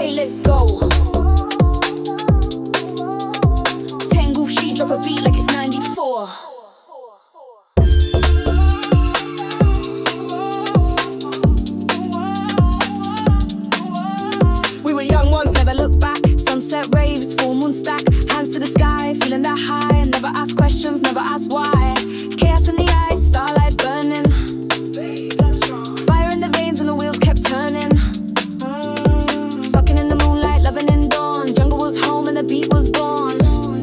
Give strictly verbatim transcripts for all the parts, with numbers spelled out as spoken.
Okay, let's go. Tango, she drop a beat like it's ninety-four. We were young once, never look back. Sunset raves, full moon stack. Hands to the sky, feeling that high. And never ask questions, never ask why. Chaos in the eyes, starlight burning. Fire in the veins and the wheels kept turning. Fucking in the moonlight, loving in dawn. Jungle was home and the beat was born.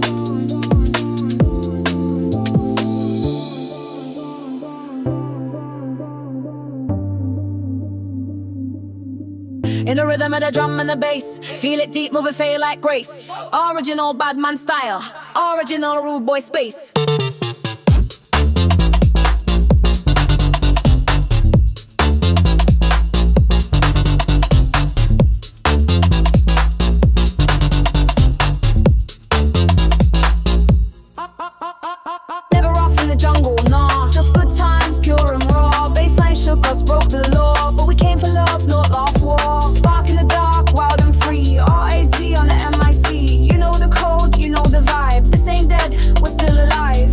In the rhythm of the drum and the bass, feel it deep, moving fade like grace. Original bad man style, original rude boy space. Never off in the jungle, nah. Just good times, pure and raw. Baseline shook us, broke the law. But we came for love, not off war. Spark in the dark, wild and free. R A Z on the M I C. You know the code, you know the vibe. This ain't dead, we're still alive.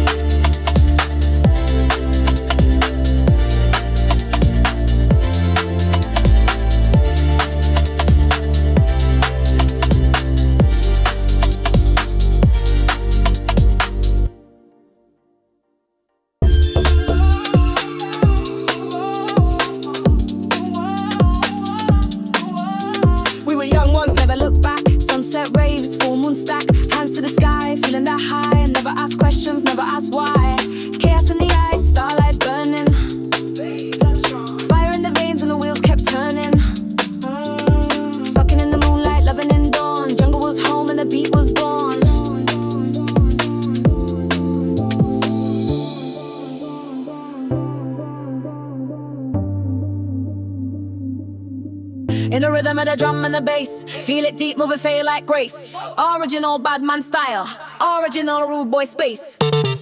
Sunset raves, full moon stack. Hands to the sky, feeling that high. And never ask questions, never ask why. Chaos in the eyes, starlight burning. Fire in the veins and the wheels kept turning. Fucking in the moonlight, loving in dawn. Jungle was home and the beat was born. In the rhythm of the drum and the bass, feel it deep, moving fade like grace. Original bad man style, original rude boy space.